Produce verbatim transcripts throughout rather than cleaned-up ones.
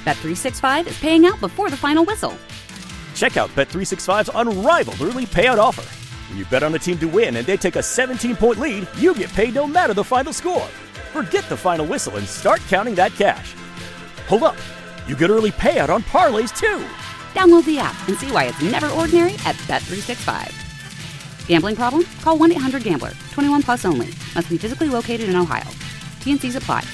Bet three sixty-five is paying out before the final whistle. Check out Bet three sixty-five's unrivaled early payout offer. When you bet on a team to win and they take a seventeen-point lead, you get paid no matter the final score. Forget the final whistle and start counting that cash. Hold up. You get early payout on parlays, too. Download the app and see why it's never ordinary at Bet three sixty-five. Gambling problem? Call one eight hundred gambler. twenty-one plus only. Must be physically located in Ohio. T N Cs apply.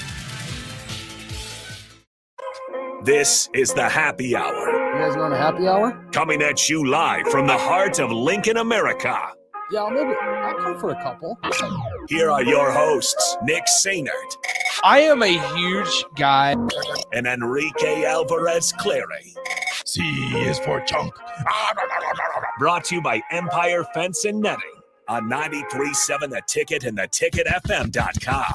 This is the Happy Hour. You guys want a happy hour? Coming at you live from the heart of Lincoln, America. Yeah, maybe. I'll come for a couple. Here are your hosts, Nick Sainert. I am a huge guy. And Enrique Alvarez Clary. C is for chunk. Brought to you by Empire Fence and Netting on ninety-three point seven The Ticket and the ticket f m dot com.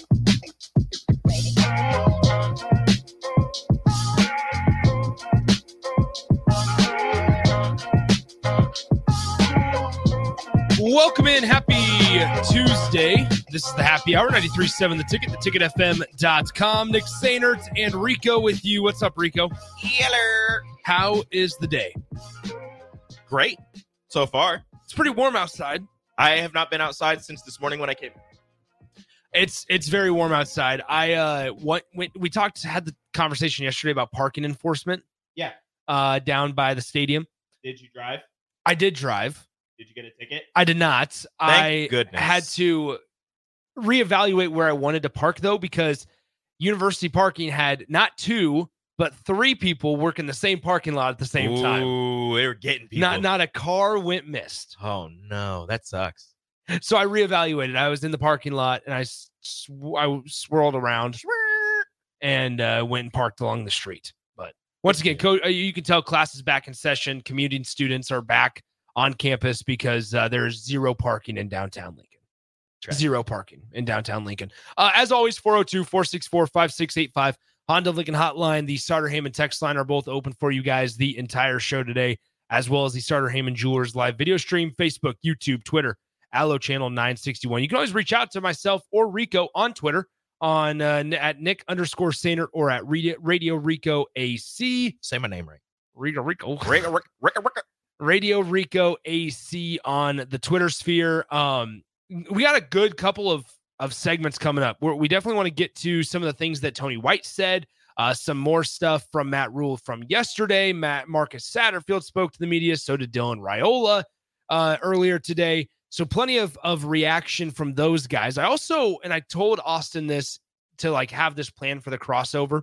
Welcome in. Happy Tuesday. This is the Happy Hour, ninety-three point seven The Ticket, the ticket f m dot com. Nick Sainert and Rico with you. What's up, Rico? Hello. How is the day? Great so far. It's pretty warm outside. I have not been outside since this morning when I came. It's it's very warm outside. I uh what when we talked had the conversation yesterday about parking enforcement. Yeah. Uh, down by the stadium. Did you drive? I did drive. Did you get a ticket? I did not. Thank I goodness. had to reevaluate where I wanted to park, though, because university parking had not two, but three people working the same parking lot at the same Ooh, time. Ooh, they were getting people. Not, not a car went missed. Oh, no. That sucks. So I reevaluated. I was in the parking lot, and I, sw- I swirled around and uh, went and parked along the street. But once again, co- you can tell class is back in session. Commuting students are back on campus because uh, there's zero parking in downtown Lincoln. Trash. Zero parking in downtown Lincoln. Uh, as always, four oh two, four six four, five six eight five. Honda Lincoln Hotline, the Starter Heyman text line are both open for you guys the entire show today, as well as the Starter Heyman Jewelers live video stream, Facebook, YouTube, Twitter, Allo Channel nine sixty-one. You can always reach out to myself or Rico on Twitter on uh, at Nick underscore Sainert or at Radio, Radio Rico A C. Say my name right. Rico Rico. Rico Rico Rico Rico. Radio Rico A C on the Twitter sphere. Um, we got a good couple of, of segments coming up. We're, we definitely want to get to some of the things that Tony White said, uh, some more stuff from Matt Rule from yesterday. Matt Marcus Satterfield spoke to the media. So did Dylan Raiola uh, earlier today. So plenty of, of reaction from those guys. I also, and I told Austin this to like have this plan for the crossover,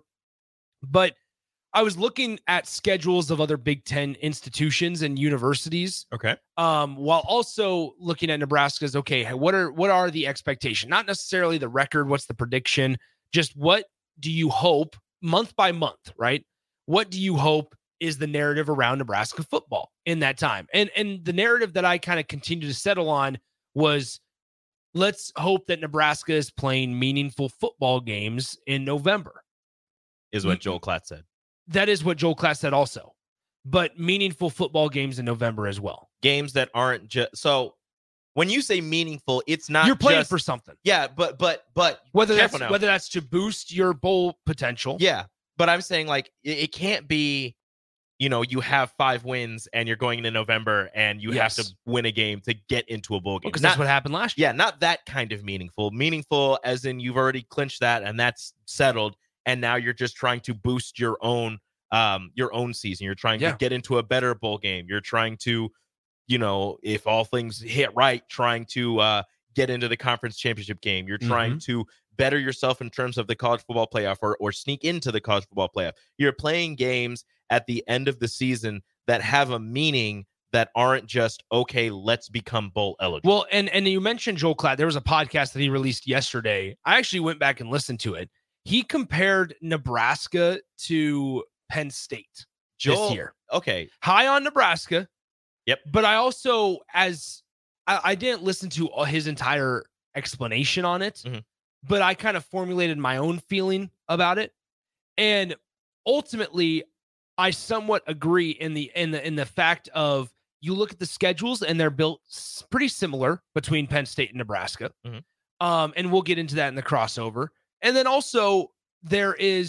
but I was looking at schedules of other Big Ten institutions and universities. Okay. Um, while also looking at Nebraska's, okay, what are what are the expectations? Not necessarily the record, what's the prediction? Just what do you hope month by month, right? What do you hope is the narrative around Nebraska football in that time? And and the narrative that I kind of continue to settle on was, let's hope that Nebraska is playing meaningful football games in November. Is what Joel Klatt said. That is what Joel Klatt said also, but meaningful football games in November as well. Games that aren't just so. When you say meaningful, it's not you're playing just, for something. Yeah, but but but whether that's now. whether that's to boost your bowl potential. Yeah, but I'm saying like it, it can't be. You know, you have five wins and you're going into November and you yes. have to win a game to get into a bowl game. Because well, that's what happened last year. Yeah, not that kind of meaningful. Meaningful as in you've already clinched that and that's settled. And now you're just trying to boost your own um your own season. You're trying yeah. to get into a better bowl game. You're trying to, you know, if all things hit right, trying to uh get into the conference championship game. You're trying mm-hmm. to better yourself in terms of the college football playoff or, or sneak into the college football playoff. You're playing games at the end of the season that have a meaning that aren't just, okay, let's become bowl eligible. Well, and, and you mentioned Joel Klatt. There was a podcast that he released yesterday. I actually went back and listened to it. He compared Nebraska to Penn State Joel, this year. Okay. High on Nebraska. Yep. But I also, as I, I didn't listen to his entire explanation on it, mm-hmm. but I kind of formulated my own feeling about it. And ultimately, I somewhat agree in the in the in the fact of you look at the schedules and they're built pretty similar between Penn State and Nebraska. Mm-hmm. Um, and we'll get into that in the crossover. And then also there is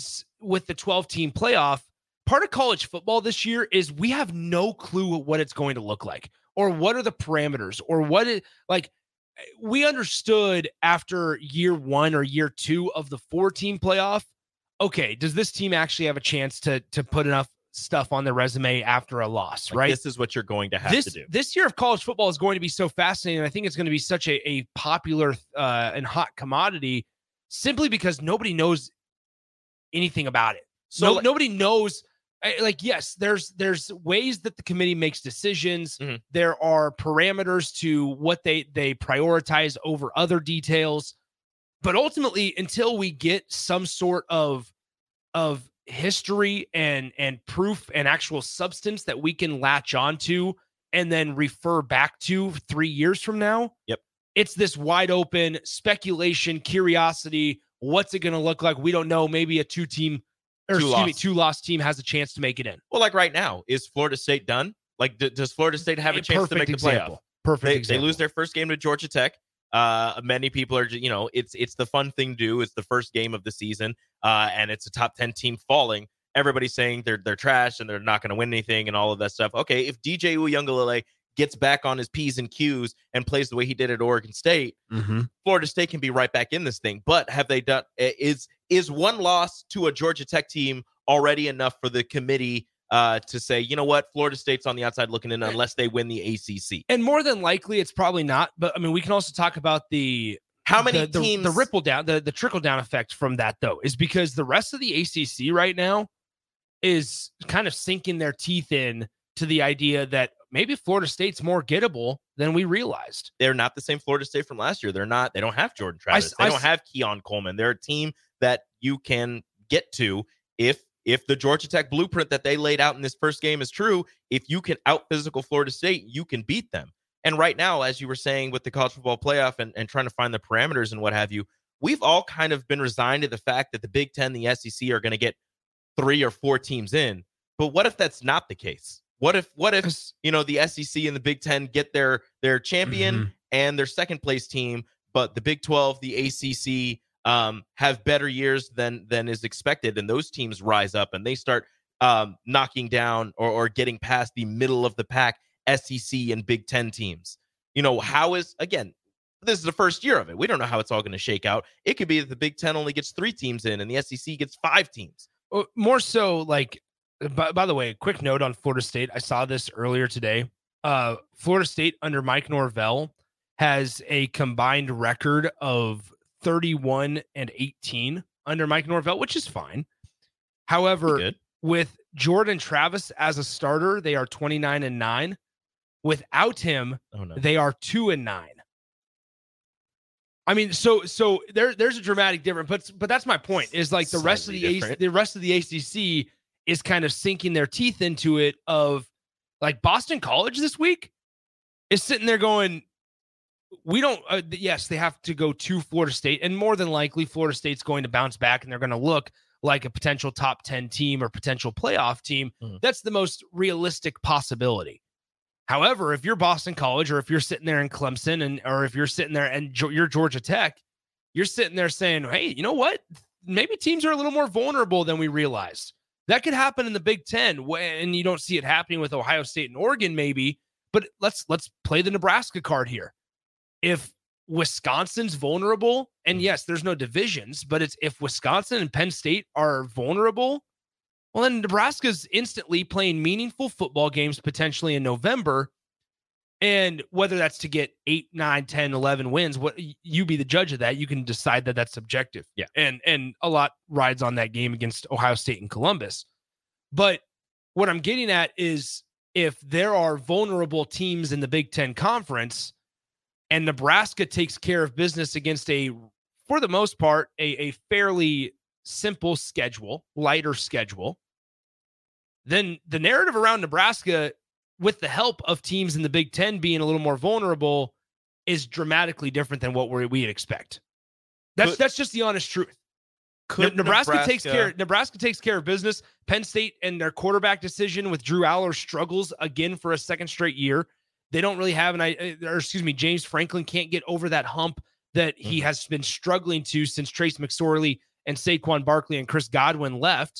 with the twelve team playoff, part of college football this year is we have no clue what it's going to look like or what are the parameters or what it like. We understood after year one or year two of the four team playoff. Okay, does this team actually have a chance to to put enough stuff on their resume after a loss, like right? This is what you're going to have this, to do. This year of college football is going to be so fascinating. I think it's going to be such a, a popular uh, and hot commodity simply because nobody knows anything about it. So no, like, nobody knows. Like, yes, there's there's ways that the committee makes decisions. Mm-hmm. There are parameters to what they they prioritize over other details. But ultimately, until we get some sort of of history and and proof and actual substance that we can latch onto and then refer back to three years from now, yep, it's this wide open speculation, curiosity. What's it going to look like? We don't know. Maybe a two team. Or two excuse loss. me, two loss team has a chance to make it in. Well, like right now, is Florida State done? Like, d- does Florida State have a, a chance to make example. the playoff? Perfect they, example. They lose their first game to Georgia Tech. Uh, many people are, you know, it's it's the fun thing to do. It's the first game of the season, uh, and it's a top ten team falling. Everybody's saying they're they're trash and they're not going to win anything and all of that stuff. Okay, if D J Uiagalelei gets back on his P's and Q's and plays the way he did at Oregon State, mm-hmm. Florida State can be right back in this thing. But have they done? Is is one loss to a Georgia Tech team already enough for the committee uh, to say, you know what, Florida State's on the outside looking in unless they win the A C C? And more than likely, it's probably not. But I mean, we can also talk about the how many the, teams the, the ripple down, the the trickle down effect from that though, is because the rest of the A C C right now is kind of sinking their teeth in to the idea that maybe Florida State's more gettable than we realized. They're not the same Florida State from last year. They're not. They don't have Jordan Travis. I, they I, don't have Keon Coleman. They're a team that you can get to if. If the Georgia Tech blueprint that they laid out in this first game is true, if you can out physical Florida State, you can beat them. And right now, as you were saying with the college football playoff and, and trying to find the parameters and what have you, we've all kind of been resigned to the fact that the Big Ten, the S E C are going to get three or four teams in. But what if that's not the case? What if, what if, you know, the S E C and the Big Ten get their, their champion mm-hmm. and their second place team, but the Big twelve, the A C C, Um, have better years than than is expected, and those teams rise up and they start um, knocking down or, or getting past the middle of the pack S E C and Big Ten teams. You know, how is, again, this is the first year of it. We don't know how it's all going to shake out. It could be that the Big Ten only gets three teams in and the S E C gets five teams. Well, more so, like, by, by the way, quick note on Florida State. I saw this earlier today. Uh, Florida State under Mike Norvell has a combined record of thirty-one and eighteen under Mike Norvell, which is fine. However, with Jordan Travis as a starter, they are twenty-nine and nine. Without him, oh, no. they are two and nine. I mean, so so there there's a dramatic difference, but but that's my point. Is like the rest of the A, the rest of the A C C is kind of sinking their teeth into it. Of like Boston College this week is sitting there going, we don't, uh, yes, they have to go to Florida State, and more than likely Florida State's going to bounce back and they're going to look like a potential top ten team or potential playoff team. Mm. That's the most realistic possibility. However, if you're Boston College, or if you're sitting there in Clemson, and or if you're sitting there and you're Georgia Tech, you're sitting there saying, hey, you know what? Maybe teams are a little more vulnerable than we realized. That could happen in the Big Ten, and you don't see it happening with Ohio State and Oregon maybe, but let's let's play the Nebraska card here. If Wisconsin's vulnerable, and yes, there's no divisions, but it's if Wisconsin and Penn State are vulnerable, well, then Nebraska's instantly playing meaningful football games potentially in November. And whether that's to get eight, nine, ten, eleven wins, what you be the judge of that. You can decide that that's subjective. Yeah. And, and a lot rides on that game against Ohio State and Columbus. But what I'm getting at is if there are vulnerable teams in the Big Ten Conference, and Nebraska takes care of business against a, for the most part, a, a fairly simple schedule, lighter schedule, then the narrative around Nebraska, with the help of teams in the Big Ten being a little more vulnerable, is dramatically different than what we we'd expect. That's could, that's just the honest truth. Could Nebraska, Nebraska takes care. Nebraska takes care of business. Penn State and their quarterback decision with Drew Aller struggles again for a second straight year. They don't really have an, or excuse me, James Franklin can't get over that hump that he mm-hmm. has been struggling to since Trace McSorley and Saquon Barkley and Chris Godwin left.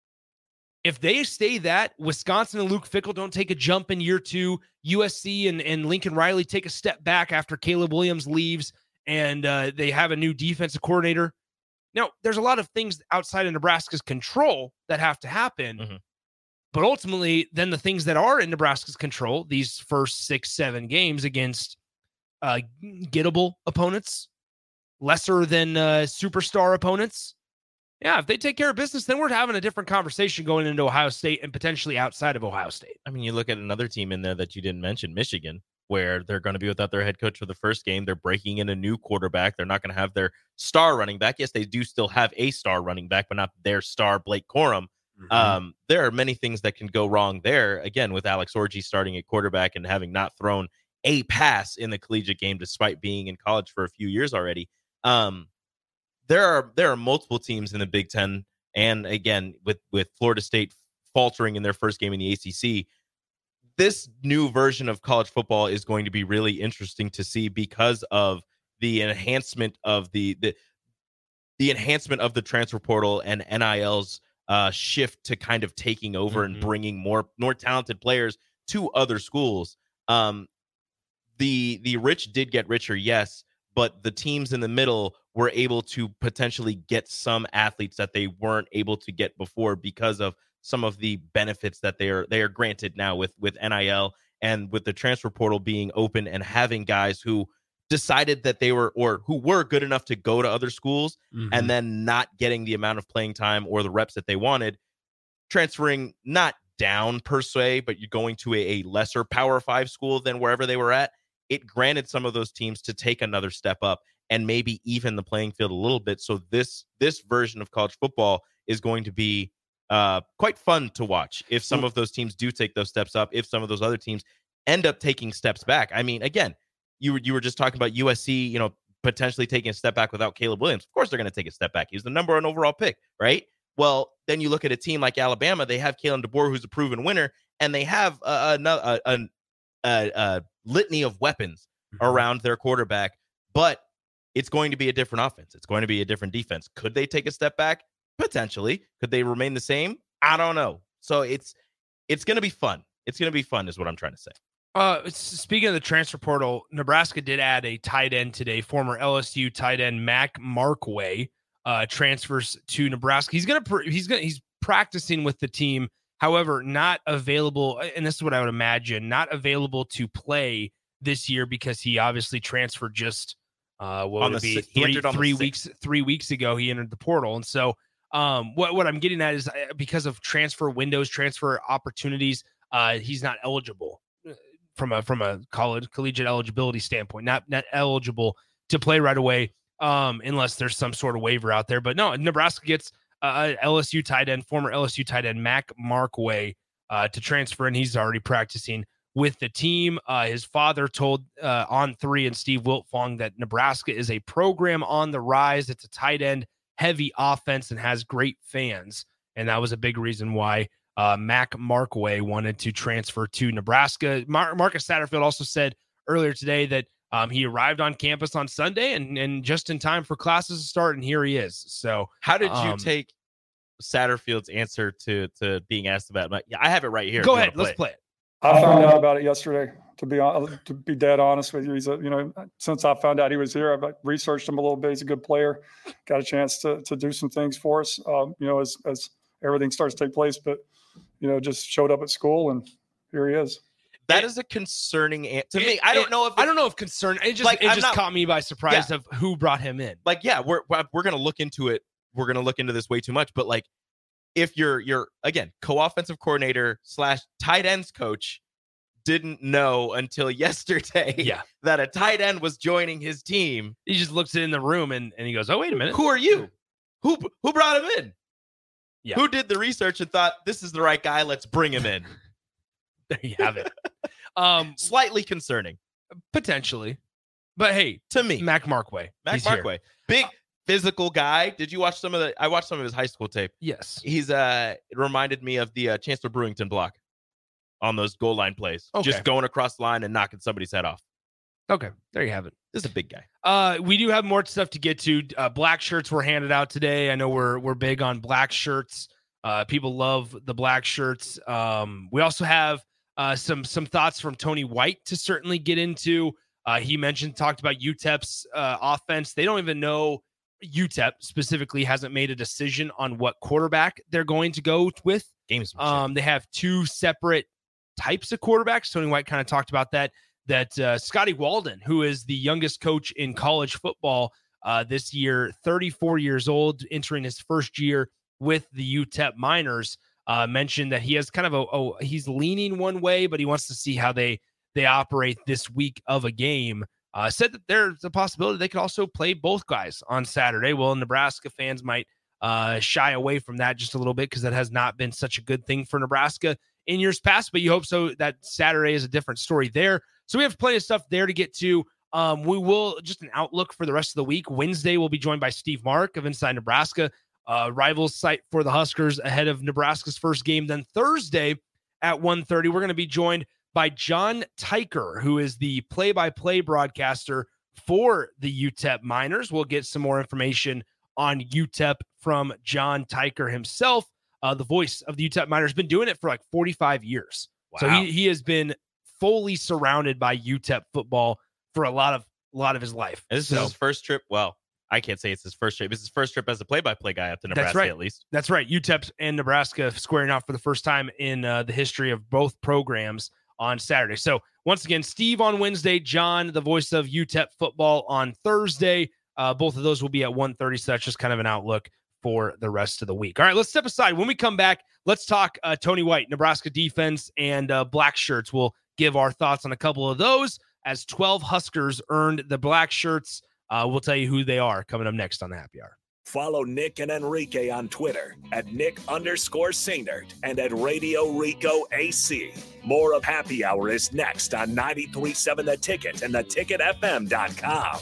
If they stay that, Wisconsin and Luke Fickell don't take a jump in year two, U S C and, and Lincoln Riley take a step back after Caleb Williams leaves, and uh, they have a new defensive coordinator. Now, there's a lot of things outside of Nebraska's control that have to happen, mm-hmm. but ultimately, then the things that are in Nebraska's control, these first six, seven games against uh, gettable opponents, lesser than uh, superstar opponents, yeah, if they take care of business, then we're having a different conversation going into Ohio State and potentially outside of Ohio State. I mean, you look at another team in there that you didn't mention, Michigan, where they're going to be without their head coach for the first game. They're breaking in a new quarterback. They're not going to have their star running back. Yes, they do still have a star running back, but not their star, Blake Corum. Mm-hmm. Um, there are many things that can go wrong there. Again, with Alex Orji starting at quarterback and having not thrown a pass in the collegiate game, despite being in college for a few years already. Um, There are there are multiple teams in the Big Ten, and again, with, with Florida State faltering in their first game in the A C C, this new version of college football is going to be really interesting to see because of the enhancement of the the, the enhancement of the transfer portal and N I L's uh, shift to kind of taking over mm-hmm. and bringing more more talented players to other schools. Um, the the rich did get richer, yes, but the teams in the middle were able to potentially get some athletes that they weren't able to get before because of some of the benefits that they are they are granted now with, with N I L and with the transfer portal being open and having guys who decided that they were or who were good enough to go to other schools mm-hmm. and then not getting the amount of playing time or the reps that they wanted, transferring not down per se, but you're going to a, a lesser Power Five school than wherever they were at. It granted some of those teams to take another step up and maybe even the playing field a little bit. So this this version of college football is going to be uh, quite fun to watch if some of those teams do take those steps up, if some of those other teams end up taking steps back. I mean, again, you were, you were just talking about U S C, you know, potentially taking a step back without Caleb Williams. Of course they're going to take a step back. He's the number one overall pick, right? Well, then you look at a team like Alabama. They have Kalen DeBoer, who's a proven winner, and they have a, a, a, a, a litany of weapons mm-hmm. around their quarterback, but it's going to be a different offense. It's going to be a different defense. Could they take a step back? Potentially. Could they remain the same? I don't know. So it's it's going to be fun. It's going to be fun is what I'm trying to say. Uh, speaking of the transfer portal, Nebraska did add a tight end today. Former L S U tight end Mac Markway uh, transfers to Nebraska. He's going to he's going he's practicing with the team. However, not available, and this is what I would imagine, not available to play this year because he obviously transferred just Uh, what would it be? Three, three weeks, three weeks ago, he entered the portal. And so um, what, what I'm getting at is because of transfer windows, transfer opportunities, uh, he's not eligible from a, from a college collegiate eligibility standpoint, not, not eligible to play right away um, unless there's some sort of waiver out there. But no, Nebraska gets uh, L S U tight end, former L S U tight end, Mac Markway uh, to transfer, and he's already practicing with the team. Uh, his father told uh, On Three and Steve Wiltfong that Nebraska is a program on the rise. It's a tight end heavy offense and has great fans. And that was a big reason why uh, Mac Markway wanted to transfer to Nebraska. Mar- Marcus Satterfield also said earlier today that um, he arrived on campus on Sunday and, and just in time for classes to start. And here he is. So how did you um, take Satterfield's answer to, to being asked about it? Yeah, I have it right here. Go ahead. Let's play it. I found out about it yesterday. To be on, to be dead honest with you, he's a, you know, since I found out he was here, I've researched him a little bit. He's a good player. Got a chance to to do some things for us, um, you know, as as everything starts to take place. But you know, just showed up at school, and here he is. That is a concerning an- to it, me. I don't it, know if I don't know if concern. It just like, it I'm just not, caught me by surprise yeah. of who brought him in. Like, yeah, we're we're gonna look into it. We're gonna look into this way too much. But like, if you're you're again co-offensive coordinator slash tight ends coach. Didn't know until yesterday yeah. that a tight end was joining his team. He just looks in the room and, and he goes, oh, wait a minute. Who are you? Who who brought him in? Yeah. Who did the research and thought this is the right guy? Let's bring him in. There you have it. um, Slightly concerning. Potentially. But hey, to me, Mac Markway. Mac Markway. Big physical guy. Did you watch some of the I watched some of his high school tape. Yes. He's uh it reminded me of the uh, Chancellor Brewington block. On those goal line plays, okay. Just going across the line and knocking somebody's head off. Okay, there you have it. This is a big guy. Uh, we do have more stuff to get to. Uh, black shirts were handed out today. I know we're we're big on black shirts. Uh, people love the black shirts. Um, we also have uh, some some thoughts from Tony White to certainly get into. Uh, he mentioned, talked about U T E P's uh, offense. They don't even know, U T E P specifically hasn't made a decision on what quarterback they're going to go with. Games. Um, they have two separate types of quarterbacks. Tony White kind of talked about that, that uh, Scotty Walden, who is the youngest coach in college football uh, this year, thirty-four years old, entering his first year with the U T E P Miners, uh, mentioned that he has kind of a, oh, he's leaning one way, but he wants to see how they, they operate this week of a game. Uh, said that there's a possibility they could also play both guys on Saturday. Well, Nebraska fans might uh, shy away from that just a little bit because that has not been such a good thing for Nebraska in years past, but you hope so that Saturday is a different story there. So we have plenty of stuff there to get to. Um, we will, just an outlook for the rest of the week. Wednesday, we'll be joined by Steve Mark of Inside Nebraska, uh, rivals site for the Huskers ahead of Nebraska's first game. Then Thursday at one thirty, we're going to be joined by John Teicher, who is the play-by-play broadcaster for the U T E P Miners. We'll get some more information on U T E P from John Teicher himself. Uh, the voice of the U T E P Miners, been doing it for like forty-five years. Wow. So he, he has been fully surrounded by U T E P football for a lot of a lot of his life. And this so, is his first trip. Well, I can't say it's his first trip. It's his first trip as a play-by-play guy up to Nebraska, that's right. at least. That's right. U T E P and Nebraska squaring off for the first time in uh, the history of both programs on Saturday. So once again, Steve on Wednesday, John, the voice of U T E P football, on Thursday. Uh, both of those will be at one thirty. So that's just kind of an outlook for the rest of the week. All right, let's step aside. When we come back, let's talk uh, Tony White, Nebraska defense, and uh, black shirts. We'll give our thoughts on a couple of those as twelve Huskers earned the black shirts. Uh, we'll tell you who they are coming up next on the Happy Hour. Follow Nick and Enrique on Twitter at Nick underscore Sainert and at Radio Rico A C. More of Happy Hour is next on ninety-three point seven The Ticket and the ticket f m dot com.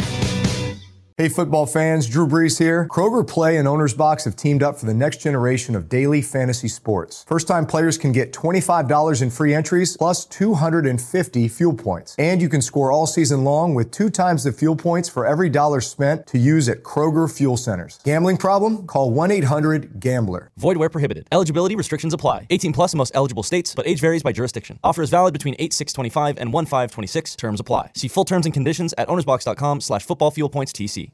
Hey football fans, Drew Brees here. Kroger Play and Owner's Box have teamed up for the next generation of daily fantasy sports. First-time players can get twenty-five dollars in free entries plus two hundred fifty fuel points. And you can score all season long with two times the fuel points for every dollar spent to use at Kroger Fuel Centers. Gambling problem? Call one eight hundred gambler. Void where prohibited. Eligibility restrictions apply. eighteen plus in most eligible states, but age varies by jurisdiction. Offer is valid between eight six twenty-five and one five twenty-six. Terms apply. See full terms and conditions at ownersbox dot com slash football fuel points T C.